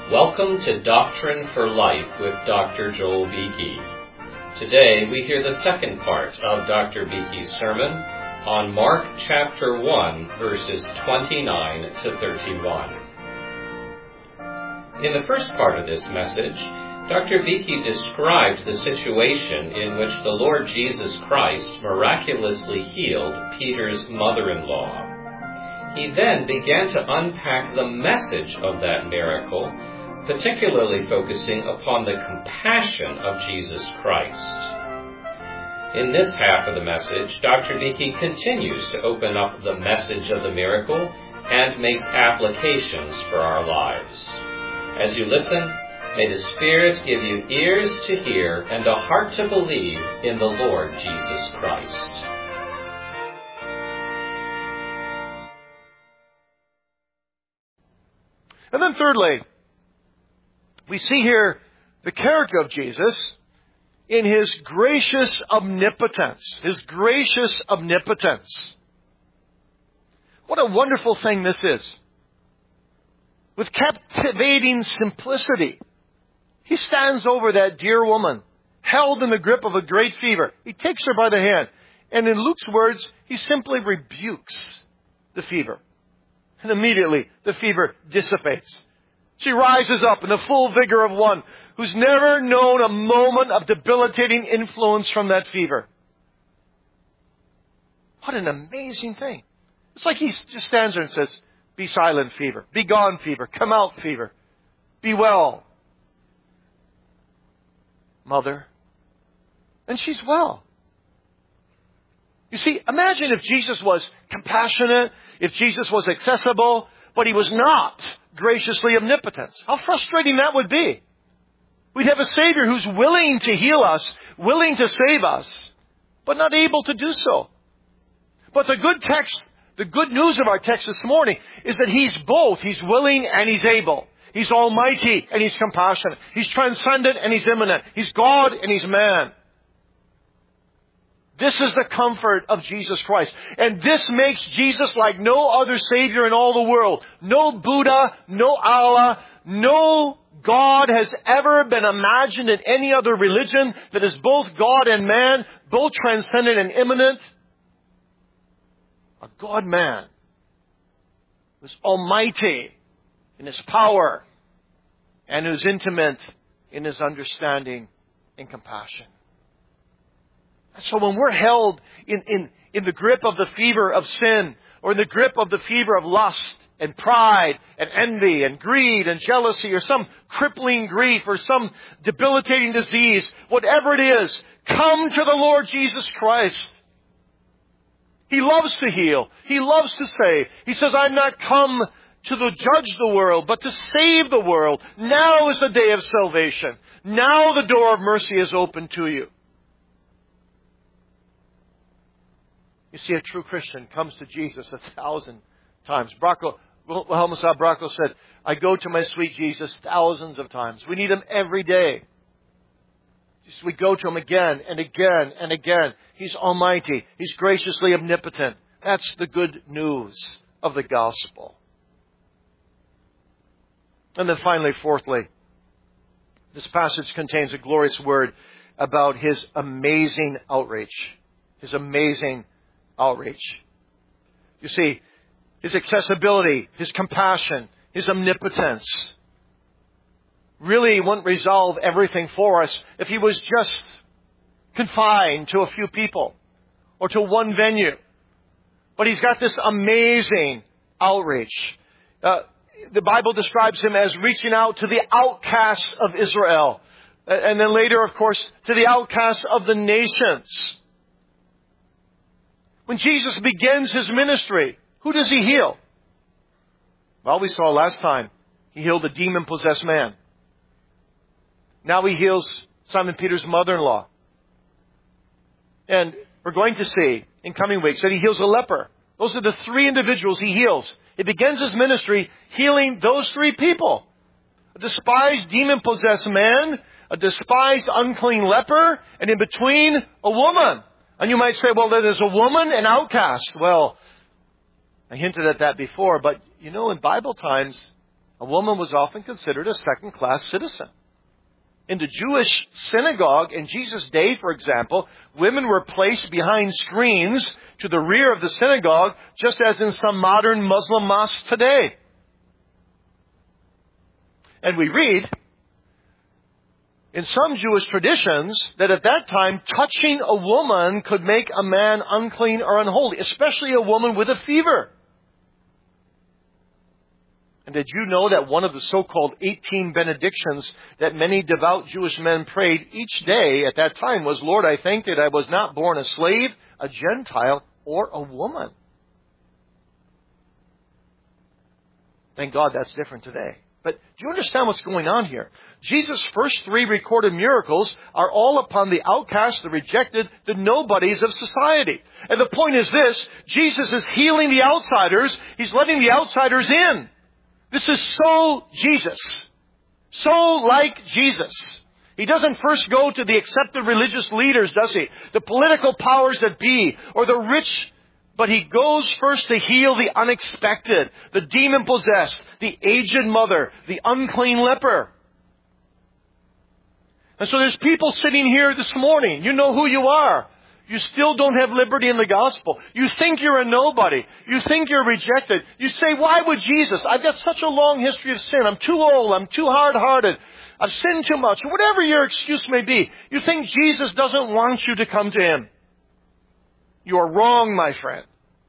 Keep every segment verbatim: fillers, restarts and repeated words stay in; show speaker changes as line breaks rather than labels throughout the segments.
Welcome to Doctrine for Life with Doctor Joel Beeke. Today we hear the second part of Doctor Beeke's sermon on Mark chapter one, verses twenty-nine to thirty-one. In the first part of this message, Doctor Beeke described the situation in which the Lord Jesus Christ miraculously healed Peter's mother-in-law. He then began to unpack the message of that miracle, particularly focusing upon the compassion of Jesus Christ. In this half of the message, Doctor Beeke continues to open up the message of the miracle and makes applications for our lives. As you listen, may the Spirit give you ears to hear and a heart to believe in the Lord Jesus Christ.
And then thirdly, we see here the character of Jesus in His gracious omnipotence. His gracious omnipotence. What a wonderful thing this is. With captivating simplicity, He stands over that dear woman, held in the grip of a great fever. He takes her by the hand, and in Luke's words, He simply rebukes the fever. And immediately, the fever dissipates. She rises up in the full vigor of one who's never known a moment of debilitating influence from that fever. What an amazing thing. It's like He just stands there and says, "Be silent, fever. Be gone, fever. Come out, fever. Be well, mother." And she's well. You see, imagine if Jesus was compassionate, if Jesus was accessible, but He was not graciously omnipotent. How frustrating that would be. We'd have a Savior who's willing to heal us, willing to save us, but not able to do so. But the good text, the good news of our text this morning is that He's both. He's willing and He's able. He's almighty and He's compassionate. He's transcendent and He's immanent. He's God and He's man. This is the comfort of Jesus Christ. And this makes Jesus like no other Savior in all the world. No Buddha, no Allah, no God has ever been imagined in any other religion that is both God and man, both transcendent and immanent. A God-man who's almighty in His power and who's intimate in His understanding and compassion. So when we're held in, in, in the grip of the fever of sin, or in the grip of the fever of lust and pride and envy and greed and jealousy, or some crippling grief or some debilitating disease, whatever it is, come to the Lord Jesus Christ. He loves to heal. He loves to save. He says, "I'm not come to the judge the world, but to save the world. Now is the day of salvation. Now the door of mercy is open to you." You see, a true Christian comes to Jesus a thousand times. Bracco, Wilhelm Bracco said, "I go to my sweet Jesus thousands of times." We need Him every day. Just we go to Him again and again and again. He's almighty. He's graciously omnipotent. That's the good news of the gospel. And then finally, fourthly, this passage contains a glorious word about His amazing outreach. His amazing outreach. You see, His accessibility, His compassion, His omnipotence really wouldn't resolve everything for us if He was just confined to a few people or to one venue. But He's got this amazing outreach. Uh, the Bible describes Him as reaching out to the outcasts of Israel. And then later, of course, to the outcasts of the nations. When Jesus begins His ministry, who does He heal? Well, we saw last time, He healed a demon-possessed man. Now He heals Simon Peter's mother-in-law. And we're going to see in coming weeks that He heals a leper. Those are the three individuals He heals. He begins His ministry healing those three people. A despised demon-possessed man, a despised unclean leper, and in between, a woman. And you might say, well, there's a woman, an outcast. Well, I hinted at that before, but you know, in Bible times, A woman was often considered a second-class citizen. In the Jewish synagogue in Jesus' day, for example, women were placed behind screens to the rear of the synagogue, just as in some modern Muslim mosques today. And we read in some Jewish traditions that at that time, touching a woman could make a man unclean or unholy, especially a woman with a fever. And did you know that one of the so-called eighteen benedictions that many devout Jewish men prayed each day at that time was, Lord, I thank thee that I was not born a slave, a Gentile, or a woman. Thank God that's different today. But do you understand what's going on here? Jesus' first three recorded miracles are all upon the outcasts, the rejected, the nobodies of society. And the point is this, Jesus is healing the outsiders. He's letting the outsiders in. This is so Jesus. So like Jesus. He doesn't first go to the accepted religious leaders, does he? The political powers that be, or the rich. But he goes first to heal the unexpected, the demon-possessed, the aged mother, the unclean leper. And so there's people sitting here this morning. You know who you are. You still don't have liberty in the gospel. You think you're a nobody. You think you're rejected. You say, why would Jesus? I've got such a long history of sin. I'm too old. I'm too hard-hearted. I've sinned too much. Whatever your excuse may be. You think Jesus doesn't want you to come to Him. You are wrong, my friend.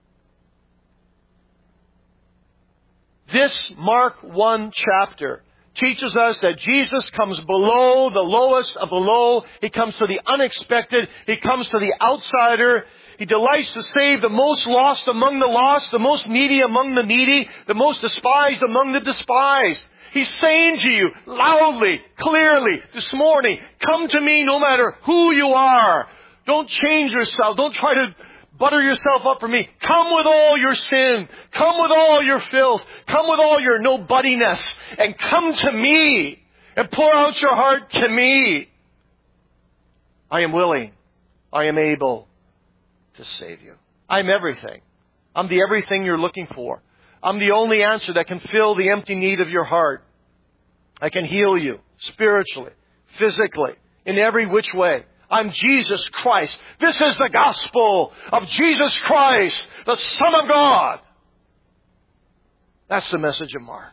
This Mark one chapter teaches us that Jesus comes below the lowest of the low. He comes to the unexpected. He comes to the outsider. He delights to save the most lost among the lost, the most needy among the needy, the most despised among the despised. He's saying to you loudly, clearly this morning, come to me no matter who you are. Don't change yourself. Don't try to butter yourself up for me. Come with all your sin. Come with all your filth. Come with all your nobodiness. And come to me. And pour out your heart to me. I am willing. I am able to save you. I'm everything. I'm the everything you're looking for. I'm the only answer that can fill the empty need of your heart. I can heal you spiritually, physically, in every which way. I'm Jesus Christ. This is the gospel of Jesus Christ, the Son of God. That's the message of Mark.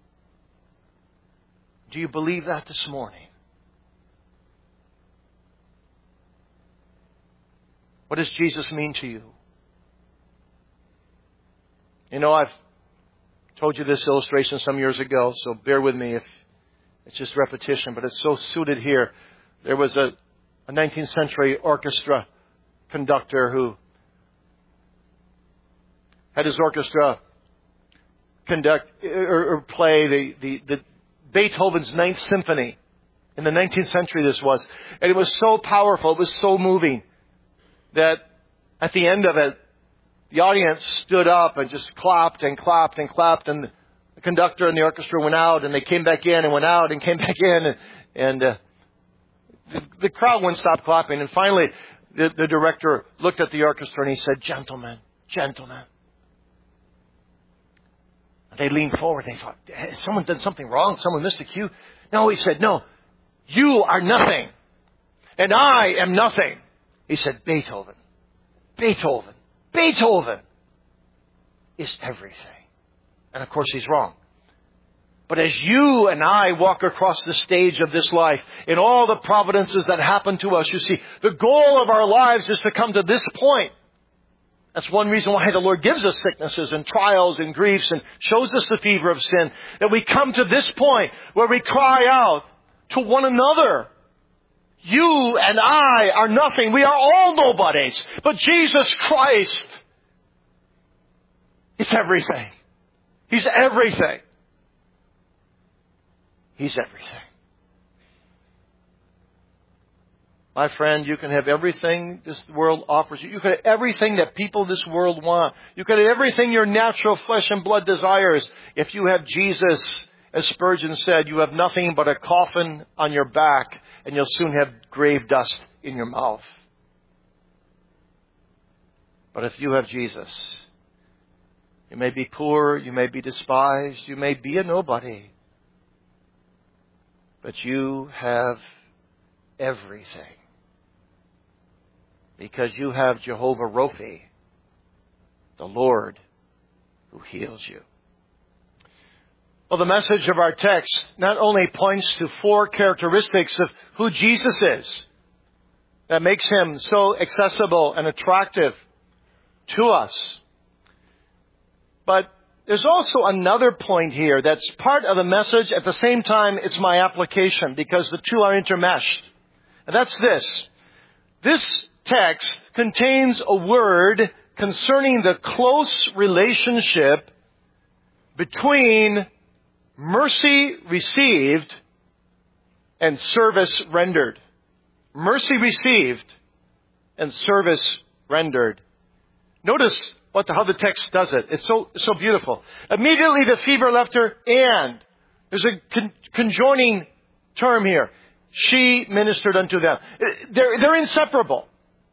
Do you believe that this morning? What does Jesus mean to you? You know, I've told you this illustration some years ago, so bear with me if it's just repetition, but it's so suited here. There was a A nineteenth century orchestra conductor who had his orchestra conduct or, or play the, the, the Beethoven's Ninth Symphony. In the nineteenth century this was. And it was so powerful, it was so moving, that at the end of it, the audience stood up and just clapped and clapped and clapped, and the conductor and the orchestra went out, and they came back in and went out and came back in, and, and uh, The, the crowd wouldn't stop clapping. And finally, the, the director looked at the orchestra and he said, gentlemen, gentlemen. And they leaned forward. They thought, has someone done something wrong? Someone missed a cue? No, he said, no, you are nothing. And I am nothing. He said, Beethoven, Beethoven, Beethoven is everything. And of course, he's wrong. But as you and I walk across the stage of this life, in all the providences that happen to us, you see, the goal of our lives is to come to this point. That's one reason why the Lord gives us sicknesses and trials and griefs and shows us the fever of sin. That we come to this point where we cry out to one another. You and I are nothing. We are all nobodies. But Jesus Christ is everything. He's everything. He's everything. My friend, you can have everything this world offers you. You can have everything that people in this world want. You can have everything your natural flesh and blood desires. If you have Jesus, as Spurgeon said, you have nothing but a coffin on your back, and you'll soon have grave dust in your mouth. But if you have Jesus, You may be poor, you may be despised, you may be a nobody. But you have everything. Because you have Jehovah Rophi, the Lord who heals you. Well, the message of our text not only points to four characteristics of who Jesus is that makes him so accessible and attractive to us, but there's also another point here that's part of the message. At the same time, it's my application because the two are intermeshed. And that's this. This text contains a word concerning the close relationship between mercy received and service rendered. Mercy received and service rendered. Notice what the, how the text does it. It's so so beautiful. Immediately the fever left her, and there's a con- conjoining term here. She ministered unto them. They're, they're inseparable.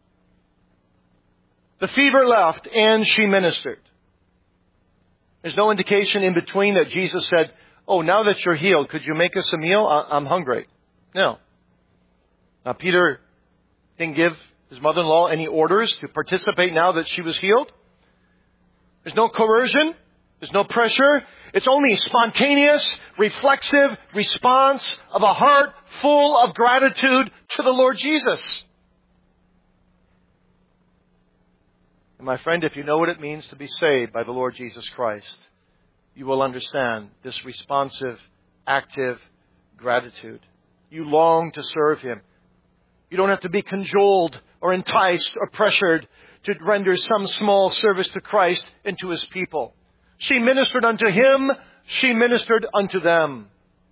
The fever left, and she ministered. There's no indication in between that Jesus said, oh, now that you're healed, could you make us a meal? I'm hungry. No. Now, Peter didn't give his mother-in-law any orders to participate now that she was healed. There's no coercion. There's no pressure. It's only spontaneous, reflexive response of a heart full of gratitude to the Lord Jesus. And my friend, if you know what it means to be saved by the Lord Jesus Christ, you will understand this responsive, active gratitude. You long to serve Him. You don't have to be cajoled or enticed or pressured to render some small service to Christ and to His people. She ministered unto Him. She ministered unto them.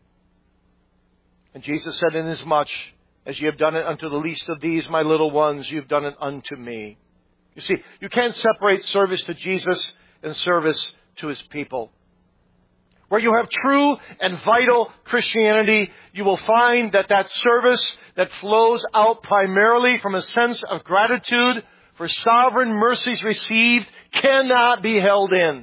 And Jesus said, inasmuch as ye have done it unto the least of these, my little ones, you've done it unto me. You see, you can't separate service to Jesus and service to His people. Where you have true and vital Christianity, you will find that that service that flows out primarily from a sense of gratitude for sovereign mercies received cannot be held in.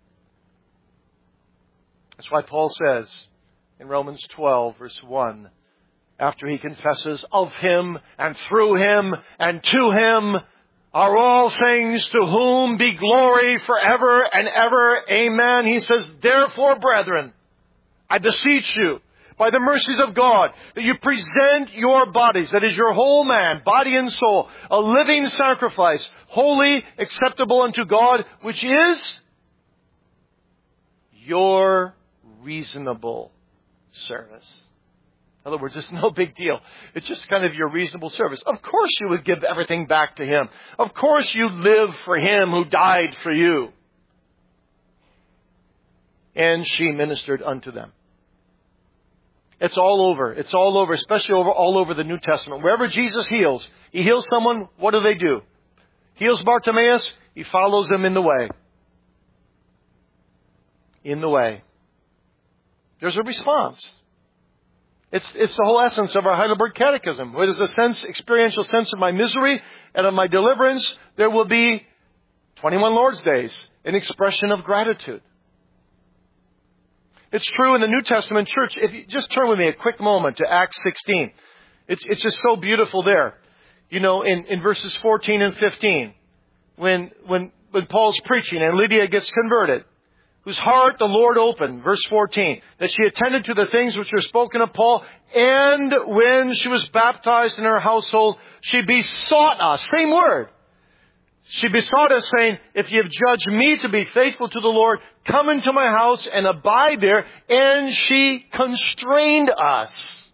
That's why Paul says in Romans twelve, verse one, after he confesses of Him and through Him and to Him are all things, to whom be glory forever and ever. Amen. He says, therefore, brethren, I beseech you, by the mercies of God, that you present your bodies, that is your whole man, body and soul, a living sacrifice, holy, acceptable unto God, which is your reasonable service. In other words, it's no big deal. It's just kind of your reasonable service. Of course you would give everything back to Him. Of course you live for Him who died for you. And she ministered unto them. It's all over. It's all over, especially over all over the New Testament. Wherever Jesus heals, He heals someone, what do they do? Heals Bartimaeus, He follows him in the way. In the way. There's a response. It's, it's the whole essence of our Heidelberg Catechism. Where there's a sense, experiential sense of my misery and of my deliverance, there will be twenty-one Lord's Days, an expression of gratitude. It's true in the New Testament church. If you just turn with me a quick moment to Acts sixteen. It's, it's just so beautiful there. You know, in, in verses fourteen and fifteen, when, when, when Paul's preaching and Lydia gets converted, whose heart the Lord opened, verse fourteen, that she attended to the things which were spoken of Paul, and when she was baptized in her household, she besought us, same word, she besought us, saying, if ye have judged me to be faithful to the Lord, come into my house and abide there, and she constrained us.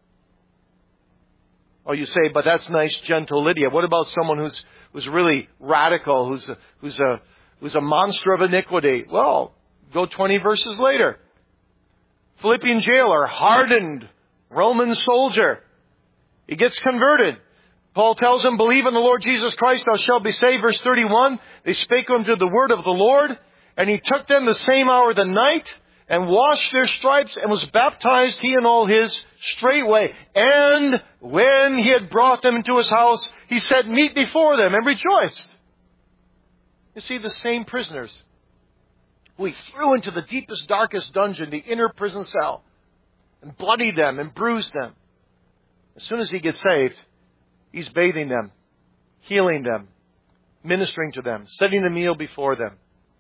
Oh, you say, but that's nice, gentle Lydia. What about someone who's who's really radical, who's a, who's a who's a monster of iniquity? Well, go twenty verses later. Philippian jailer, hardened Roman soldier. He gets converted. Paul tells him, believe in the Lord Jesus Christ, thou shalt be saved. Verse thirty-one, they spake unto the word of the Lord, and he took them the same hour of the night, and washed their stripes, and was baptized, he and all his, straightway. And when he had brought them into his house, he set meat before them, and rejoiced. You see, the same prisoners, who he threw into the deepest, darkest dungeon, the inner prison cell, and bloodied them and bruised them. As soon as he gets saved, he's bathing them, healing them, ministering to them, setting the meal before them.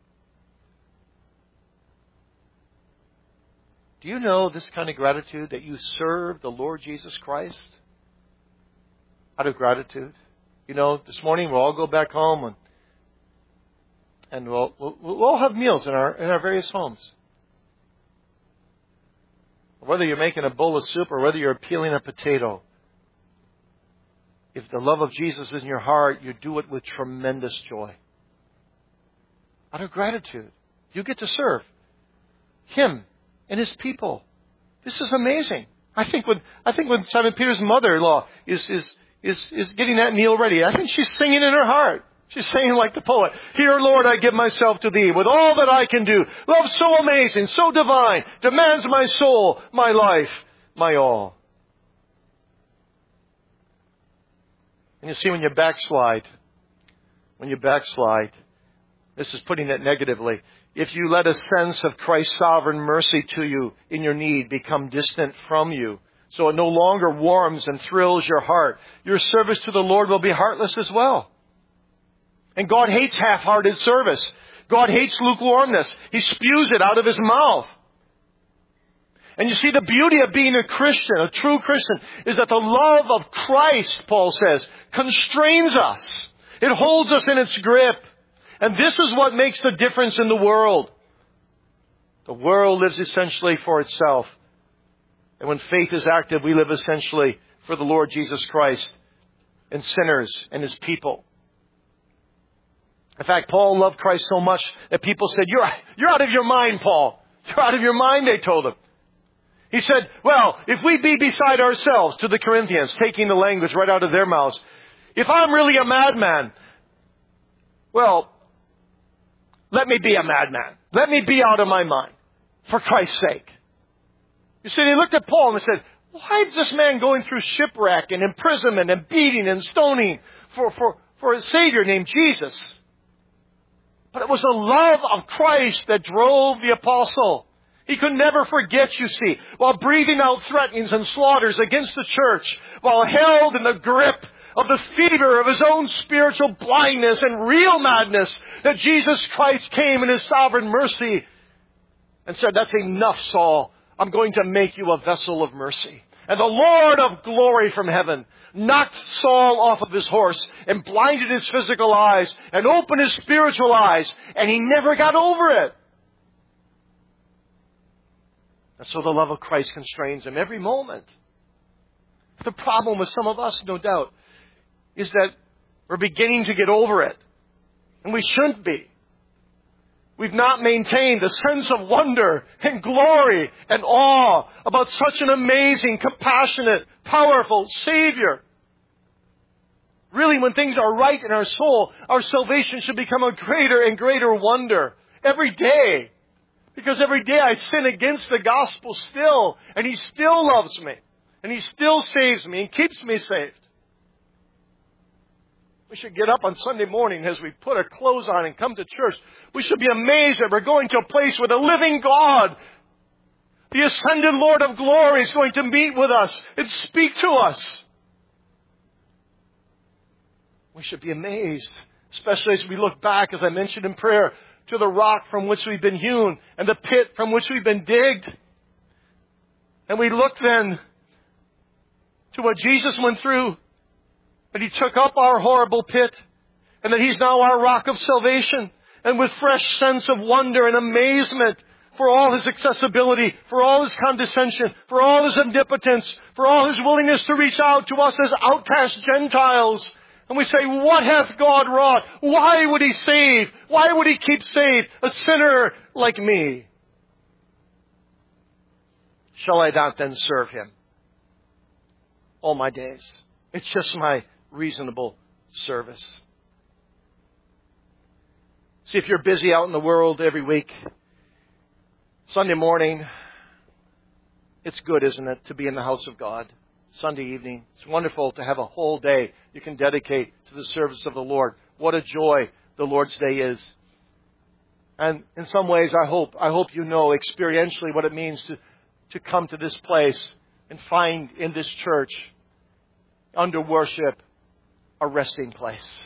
Do you know this kind of gratitude, that you serve the Lord Jesus Christ out of gratitude? You know, this morning we'll all go back home and, and we'll, we'll, we'll all have meals in our, in our various homes. Whether you're making a bowl of soup or whether you're peeling a potato, if the love of Jesus is in your heart, you do it with tremendous joy. Out of gratitude. You get to serve Him and His people. This is amazing. I think when I think when Simon Peter's mother-in-law is is is is getting that meal ready, I think she's singing in her heart. She's saying like the poet, "Here, Lord, I give myself to Thee with all that I can do. Love so amazing, so divine, demands my soul, my life, my all." And you see, when you backslide, when you backslide, this is putting it negatively, if you let a sense of Christ's sovereign mercy to you in your need become distant from you, so it no longer warms and thrills your heart, your service to the Lord will be heartless as well. And God hates half-hearted service. God hates lukewarmness. He spews it out of His mouth. And you see, the beauty of being a Christian, a true Christian, is that the love of Christ, Paul says, constrains us. It holds us in its grip. And this is what makes the difference in the world. The world lives essentially for itself. And when faith is active, we live essentially for the Lord Jesus Christ and sinners and His people. In fact, Paul loved Christ so much that people said, you're, you're out of your mind, Paul. You're out of your mind, they told him. He said, well, if we be beside ourselves, to the Corinthians, taking the language right out of their mouths, if I'm really a madman, well, let me be a madman. Let me be out of my mind, for Christ's sake. You see, they looked at Paul and said, why is this man going through shipwreck and imprisonment and beating and stoning for, for, for a Savior named Jesus? But it was the love of Christ that drove the apostle. He could never forget, you see, while breathing out threatenings and slaughters against the church, while held in the grip of the fever of his own spiritual blindness and real madness, that Jesus Christ came in His sovereign mercy and said, that's enough, Saul. I'm going to make you a vessel of mercy. And the Lord of glory from heaven knocked Saul off of his horse and blinded his physical eyes and opened his spiritual eyes, and he never got over it. And so the love of Christ constrains him every moment. The problem with some of us, no doubt, is that we're beginning to get over it. And we shouldn't be. We've not maintained a sense of wonder and glory and awe about such an amazing, compassionate, powerful Savior. Really, when things are right in our soul, our salvation should become a greater and greater wonder every day. Because every day I sin against the gospel still, and He still loves me, and He still saves me and keeps me saved. We should get up on Sunday morning as we put our clothes on and come to church. We should be amazed that we're going to a place where the living God, the ascended Lord of glory, is going to meet with us and speak to us. We should be amazed, especially as we look back, as I mentioned in prayer, to the rock from which we've been hewn and the pit from which we've been digged. And we look then to what Jesus went through, that He took up our horrible pit, and that He's now our rock of salvation. And with fresh sense of wonder and amazement for all His accessibility, for all His condescension, for all His omnipotence, for all His willingness to reach out to us as outcast Gentiles. And we say, what hath God wrought? Why would He save? Why would He keep saved a sinner like me? Shall I not then serve Him all my days? It's just my reasonable service. See, if you're busy out in the world every week, Sunday morning, it's good, isn't it, to be in the house of God? Sunday evening, it's wonderful to have a whole day you can dedicate to the service of the Lord. What a joy the Lord's Day is. And in some ways, I hope, I hope you know experientially what it means to, to come to this place and find in this church, under worship, a resting place.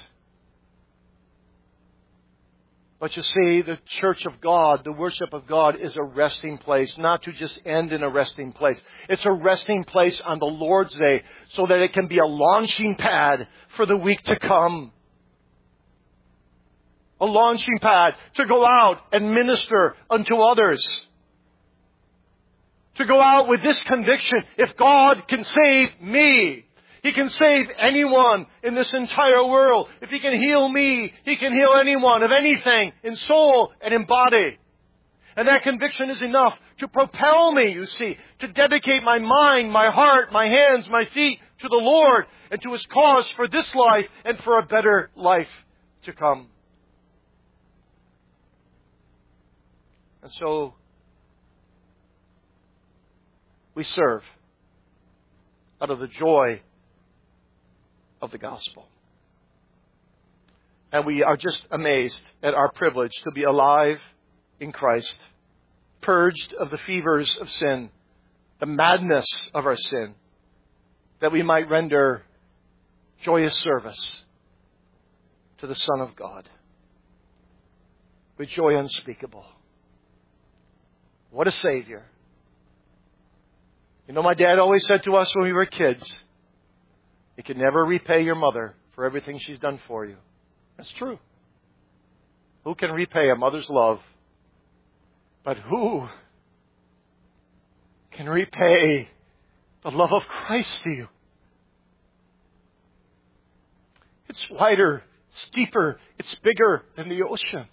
But you see, the church of God, the worship of God is a resting place, not to just end in a resting place. It's a resting place on the Lord's Day so that it can be a launching pad for the week to come. A launching pad to go out and minister unto others. To go out with this conviction, if God can save me, He can save anyone in this entire world. If He can heal me, He can heal anyone of anything in soul and in body. And that conviction is enough to propel me, you see, to dedicate my mind, my heart, my hands, my feet to the Lord and to His cause for this life and for a better life to come. And so, we serve out of the joy of the gospel. And we are just amazed at our privilege to be alive in Christ, purged of the fevers of sin, the madness of our sin, that we might render joyous service to the Son of God with joy unspeakable. What a Savior. You know, my dad always said to us when we were kids, you can never repay your mother for everything she's done for you. That's true. Who can repay a mother's love? But who can repay the love of Christ to you? It's wider, it's deeper, it's bigger than the ocean.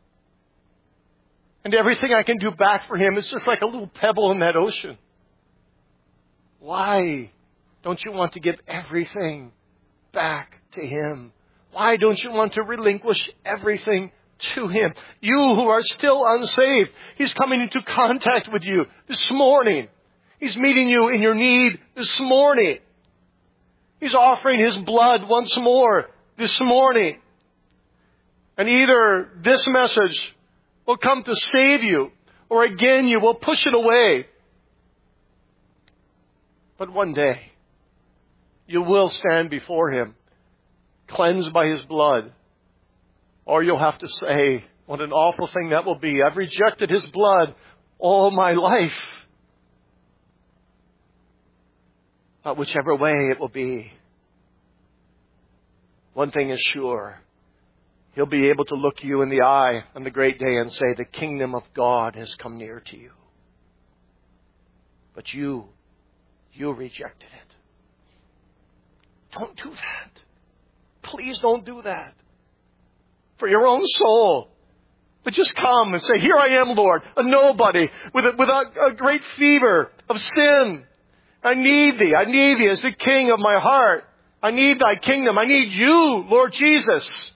And everything I can do back for Him is just like a little pebble in that ocean. Why don't you want to give everything back to Him? Why don't you want to relinquish everything to Him? You who are still unsaved, He's coming into contact with you this morning. He's meeting you in your need this morning. He's offering His blood once more this morning. And either this message will come to save you, or again you will push it away. But one day, you will stand before Him, cleansed by His blood. Or you'll have to say, what an awful thing that will be. I've rejected His blood all my life. But whichever way it will be, one thing is sure. He'll be able to look you in the eye on the great day and say, the kingdom of God has come near to you. But you, you rejected it. Don't do that. Please don't do that. For your own soul. But just come and say, here I am, Lord, a nobody, with a, with a, a great fever of sin. I need Thee. I need Thee as the King of my heart. I need Thy kingdom. I need You, Lord Jesus.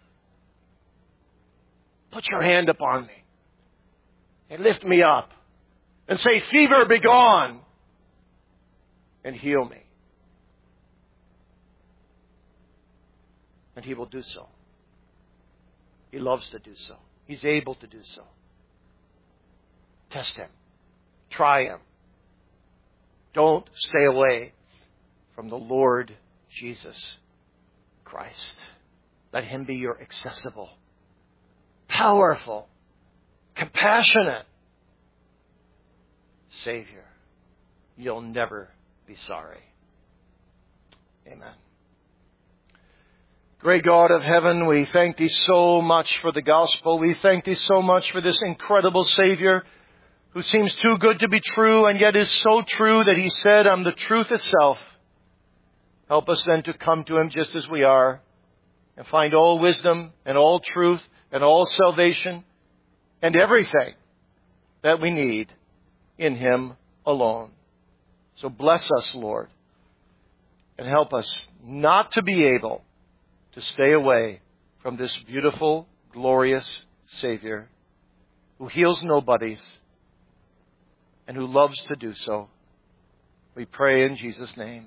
Put your hand upon me and lift me up and say, fever, be gone, and heal me. And He will do so. He loves to do so. He's able to do so. Test Him. Try Him. Don't stay away from the Lord Jesus Christ. Let Him be your accessible, powerful, compassionate Savior. You'll never be sorry. Amen. Great God of heaven, we thank Thee so much for the gospel. We thank Thee so much for this incredible Savior who seems too good to be true and yet is so true that He said, I'm the truth itself. Help us then to come to Him just as we are and find all wisdom and all truth and all salvation and everything that we need in Him alone. So bless us, Lord, and help us not to be able to stay away from this beautiful, glorious Savior who heals nobodies and who loves to do so. We pray in Jesus' name.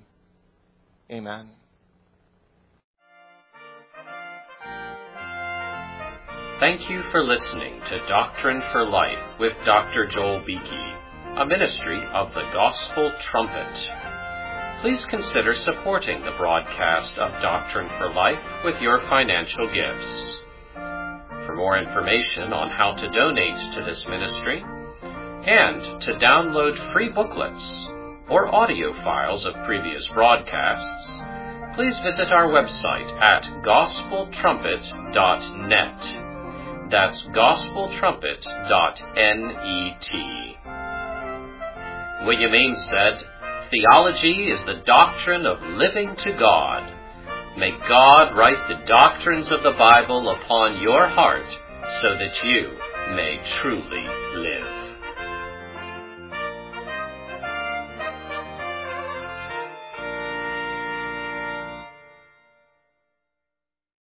Amen.
Thank you for listening to Doctrine for Life with Doctor Joel Beeke, a ministry of the Gospel Trumpet. Please consider supporting the broadcast of Doctrine for Life with your financial gifts. For more information on how to donate to this ministry and to download free booklets or audio files of previous broadcasts, please visit our website at gospel trumpet dot net. That's gospel trumpet dot net. William Ames said, "Theology is the doctrine of living to God. May God write the doctrines of the Bible upon your heart so that you may truly live."